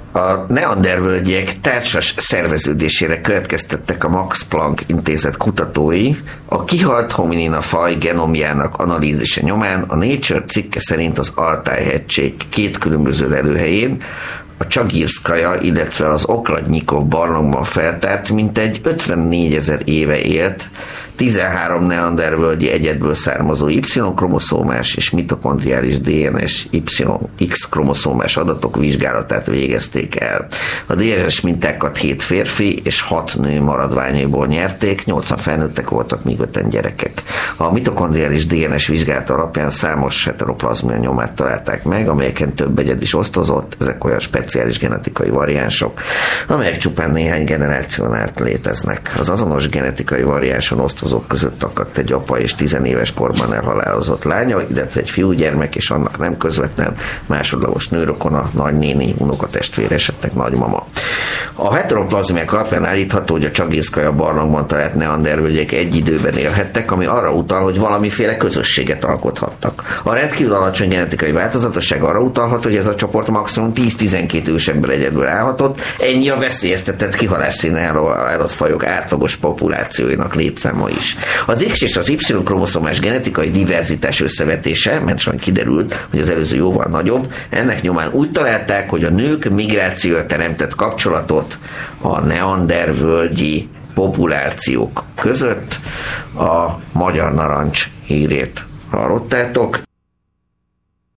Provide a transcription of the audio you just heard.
A neandervölgyek társas szerveződésére következtettek a Max Planck intézet kutatói a kihalt hominina faj genomjának analízise nyomán. A Nature cikke szerint az Altaj-hegység két különböző lelőhelyén, a Csagirszkaja, illetve az Okladnyikov barlangban feltárt mintegy 54 000 éve élt 13 neandervölgyi egyedből származó Y-kromoszómás és mitokondriális DNS X-kromoszómás adatok vizsgálatát végezték el. A DNS mintákat 7 férfi és 6 nő maradványaiból nyerték, 80 felnőttek voltak, míg 5-en gyerekek. A mitokondriális DNS vizsgálat alapján számos heteroplazmia nyomát találták meg, amelyeken több egyed is osztozott. Ezek olyan speciális genetikai variánsok, amelyek csupán néhány generáción át léteznek. Az azonos genetikai variánson osztozók között akadt egy apa és 10 éves korban elhalálozott lánya, illetve egy fiúgyermek és annak nem közvetlen másodlagos nőrokona, nagynéni, unokatestvére, esetleg nagymama. A heteroplazmiák alapján állítható, hogy a Csagirszkaja barlangban talált neandervölgyek egy időben élhettek, ami arra utal, hogy valamiféle közösséget alkothattak. A rendkívül alacsony genetikai változatosság arra utalhat, hogy ez a csoport maximum 10-12 ősebből egyedül állhatott, ennyi a veszélyeztetett kihalásszínre állott fajok átlagos populációinak létszáma is. Az X és az Y-kromoszomás genetikai diverzitás összevetése, mert sajnos kiderült, hogy az előző jóval nagyobb, ennek nyomán úgy találták, hogy a nők migrációja teremtett kapcsolatot a neandervölgyi populációk között. A Magyar Narancs hírét hallottátok.